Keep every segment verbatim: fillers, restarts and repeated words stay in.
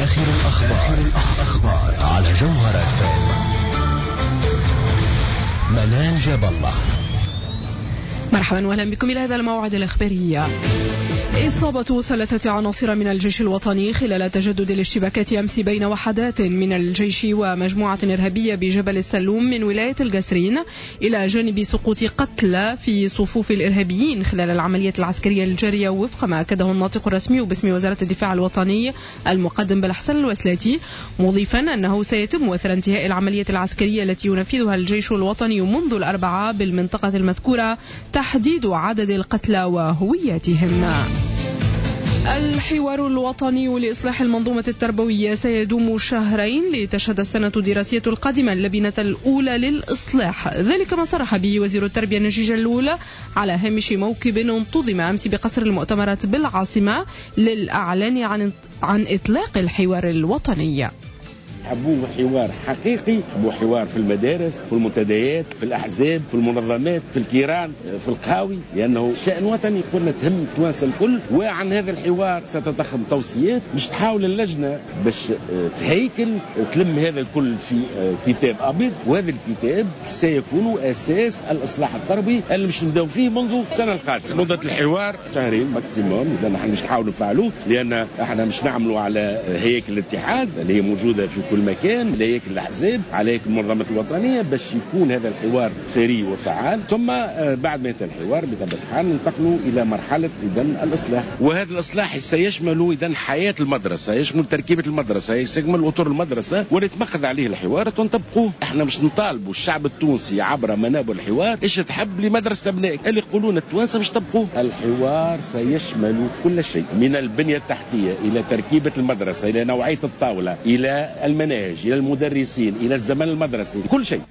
آخر الأخبار, الأخبار على جوهرة فام. منال جاب الله. مرحبا واهلا بكم إلى هذا الموعد الإخباري. إصابة ثلاثة عناصر من الجيش الوطني خلال تجدد الاشتباكات أمس بين وحدات من الجيش ومجموعة إرهابية بجبل السلوم من ولاية القصرين، إلى جانب سقوط قتلى في صفوف الإرهابيين خلال العملية العسكرية الجارية وفق ما أكده الناطق الرسمي باسم وزارة الدفاع الوطني المقدم بالحسن الوسلاتي، مضيفا أنه سيتم أثر انتهاء العملية العسكرية التي ينفذها الجيش الوطني منذ الأربعاء بالمنطقة المذكورة تحديد عدد القتلى وهوياتهم. الحوار الوطني لإصلاح المنظومة التربوية سيدوم شهرين لتشهد السنة الدراسية القادمة اللبنة الأولى للإصلاح، ذلك ما صرح به وزير التربية نجي جلول على هامش موكب انتظم أمس بقصر المؤتمرات بالعاصمة للإعلان عن عن إطلاق الحوار الوطني. حبوه حوار حقيقي، حبوه حوار في المدارس، في المنتديات، في الأحزاب، في المنظمات، في الكيران، في القهاوي، لأنه شأن وطني قلنا تهم التوانسة الكل. وعن هذا الحوار ستضخم توصيات باش تحاول اللجنة باش تهيكل تلم هذا الكل في كتاب أبيض، وهذا الكتاب سيكون أساس الإصلاح التربوي اللي مش نداو فيه منذ السنة القادمة. مدة الحوار شهرين ماكسيموم، لأن احنا مش نحاول نفعلوه، لأن احنا مش نعملوا على هيكل الاتحاد اللي هي موجودة في كل مكان، عليك الأحزاب، عليك المنظمات الوطنية، باش يكون هذا الحوار سري وفعال. ثم بعد ما ينتهي الحوار بطبيعة الحال ننتقلوا إلى مرحلة إذن الإصلاح، وهذا الإصلاح سيشمل إذن حياة المدرسة، يشمل تركيبة المدرسة، يشمل أطر المدرسة، ونتمخذ عليه الحوار ونطبقوه. احنا مش نطالبوا الشعب التونسي عبر منابر الحوار ايش تحب لمدرسة أبنائك، اللي يقولون التوانسة مش طبقوه. الحوار سيشمل كل شيء، من البنية التحتية إلى تركيبة المدرسة، إلى نوعية الطاولة، إلى المناهج، إلى المدرسين، إلى الزمن المدرسي، كل شيء.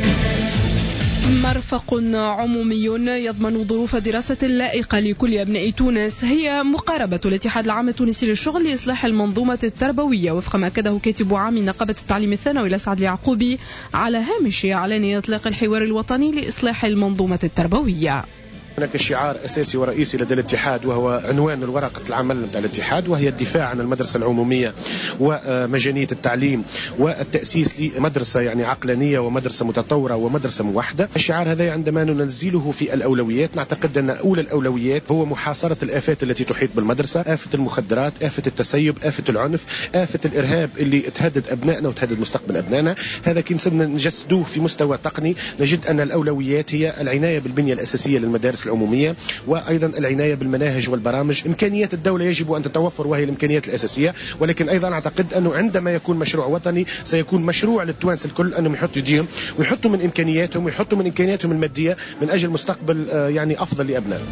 مرفق عمومي يضمن ظروف دراسة لائقة لكل أبناء تونس هي مقاربة الاتحاد العام التونسي للشغل لإصلاح المنظومة التربوية، وفق ما أكده كاتب عام نقابة التعليم الثانوي الأسعد اليعقوبي على هامش إعلان إطلاق الحوار الوطني لإصلاح المنظومة التربوية. هناك شعار أساسي ورئيسي لدى الاتحاد، وهو عنوان الورقة العمل نتاع الاتحاد، وهي الدفاع عن المدرسة العمومية ومجانية التعليم والتأسيس لمدرسة يعني عقلانية ومدرسة متطورة ومدرسة موحدة. الشعار هذا عندما ننزله في الأولويات نعتقد أن أولى الأولويات هو محاصرة الآفات التي تحيط بالمدرسة، آفة المخدرات، آفة التسيب، آفة العنف، آفة الإرهاب اللي تهدد أبنائنا وتهدد مستقبل أبنائنا. هذا كي نجسدوه في مستوى تقني نجد أن الأولويات هي العناية بالبنية الأساسية للمدارس العمومية، وأيضا العناية بالمناهج والبرامج. إمكانيات الدولة يجب أن تتوفر وهي الإمكانيات الأساسية، ولكن أيضا أعتقد أنه عندما يكون مشروع وطني سيكون مشروع للتوانسة الكل أنهم يحطوا يديهم ويحطوا من إمكانياتهم ويحطوا من إمكانياتهم المادية من أجل مستقبل يعني أفضل لأبنائهم.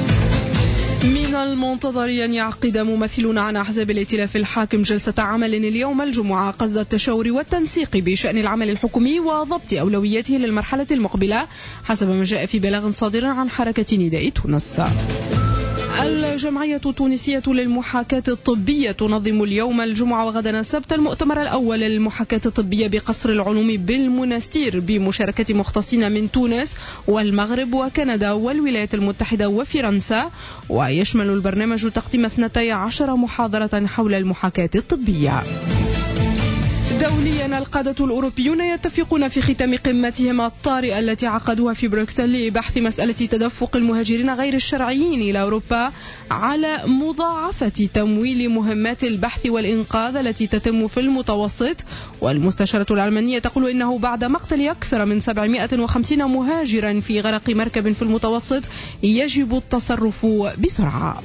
من المنتظر أن يعقد ممثلون عن أحزاب الائتلاف الحاكم جلسة عمل اليوم الجمعة قصد التشاور والتنسيق بشأن العمل الحكومي وضبط أولوياته للمرحلة المقبلة، حسب ما جاء في بلاغ صادر عن حركة نداء تونس. الجمعية التونسية للمحاكاة الطبية تنظم اليوم الجمعة وغدا السبت المؤتمر الأول للمحاكاة الطبية بقصر العلوم بالمنستير بمشاركة مختصين من تونس والمغرب وكندا والولايات المتحدة وفرنسا، ويشمل البرنامج تقديم اثنتي عشر محاضرة حول المحاكاة الطبية. دوليا القادة الأوروبيون يتفقون في ختام قمتهم الطارئة التي عقدوها في بروكسل لبحث مسألة تدفق المهاجرين غير الشرعيين إلى أوروبا على مضاعفة تمويل مهمات البحث والإنقاذ التي تتم في المتوسط. والمستشارة الألمانية تقول إنه بعد مقتل أكثر من سبعمائة وخمسين مهاجرا في غرق مركب في المتوسط يجب التصرف بسرعة.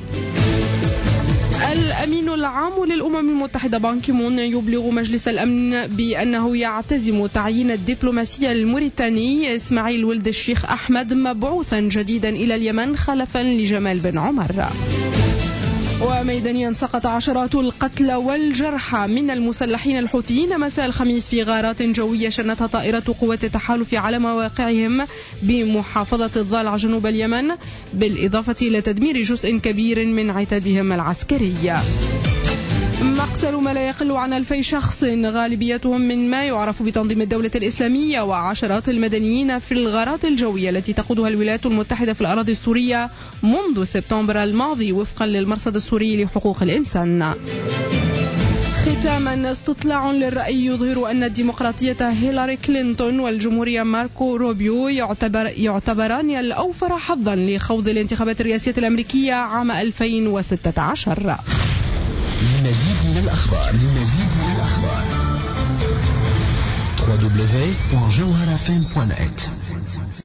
الأمين العام للأمم المتحدة بان كي مون يبلغ مجلس الأمن بأنه يعتزم تعيين الدبلوماسي الموريتاني إسماعيل ولد الشيخ أحمد مبعوثا جديدا إلى اليمن خلفا لجمال بن عمر. وميدانيا سقط عشرات القتلى والجرحى من المسلحين الحوثيين مساء الخميس في غارات جوية شنتها طائرات قوات التحالف على مواقعهم بمحافظة الضالع جنوب اليمن، بالإضافة إلى تدمير جزء كبير من عتادهم العسكري. مقتل ما لا يقل عن ألفي شخص غالبيتهم من ما يعرف بتنظيم الدولة الإسلامية وعشرات المدنيين في الغارات الجوية التي تقودها الولايات المتحدة في الأراضي السورية منذ سبتمبر الماضي وفقا للمرصد السوري لحقوق الإنسان. ختاما، استطلاع للرأي يظهر أن الديمقراطية هيلاري كلينتون والجمهورية ماركو روبيو يعتبر يعتبران الأوفر حظا لخوض الانتخابات الرئاسية الأمريكية عام ألفين وستة عشر. لمزيد من الأخبار لمزيد من الأخبار دبليو دبليو دبليو دوت جوهرة إف إم دوت نت.